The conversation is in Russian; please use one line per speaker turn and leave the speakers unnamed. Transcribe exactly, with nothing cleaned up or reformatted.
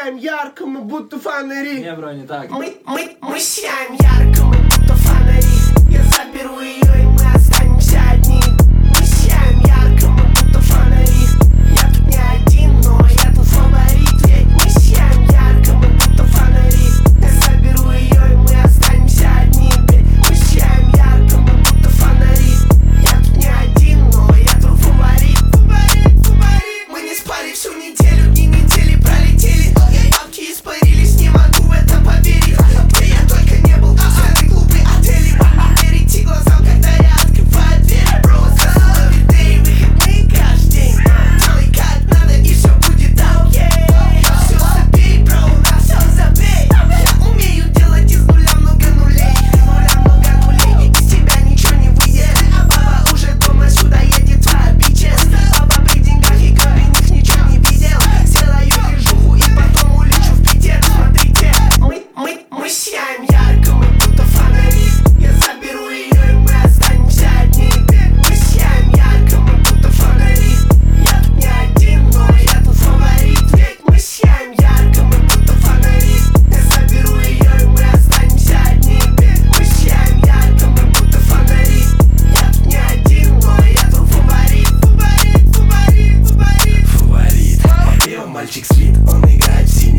сияем ярко, мы будто фонари.
Не, бро, не так.
Мы, мы, мы сияем ярко, мы будто фонари. Я заберу ее, и мы останемся одни. Мы сияем ярко, мы будто фонари. Я тут не один, но я тут фаворит. Ведь мы сияем ярко, мы будто фонари. Я заберу ее, и мы останемся одни. Ведь мы сияем ярко, мы будто фонари. Я тут не один, но я тут фаворит. Фаворит, фаворит. Мы не спали всю неделю, дни недели пролетели. Бабки испарились, не могу в это поверить. Где я только не был, все этой глупой отели. Верите глазам, когда я открываю дверь. Просто ловитые выходные каждый день. Делай как надо, и все будет окей. Все забей, бро, на все забей. Я умею делать из нуля много нулей. Из нуля много нулей, из тебя ничего не выйдет. А баба уже дома, сюда едет твоя бичес. Баба при деньгах и кабинах ничего не видел. Сделаю движуху и потом улечу в Питер. Смотрите, мы, мы, мы сияем ярко, мы будто фонари. Я заберу ее, и мы останемся одни. Мы сияем ярко, мы будто фонари. Я тут не один, но я тут фаворит. Ведь мы сияем ярко, мы будто фонари. Я заберу ее, и мы останемся одни. Мы сияем ярко, мы будто фонари. Я тут не один, но я тут фаворит. Фаворит, фаворит, фаворит.
Фаворит, по-первому мальчик спит, он играет в синий.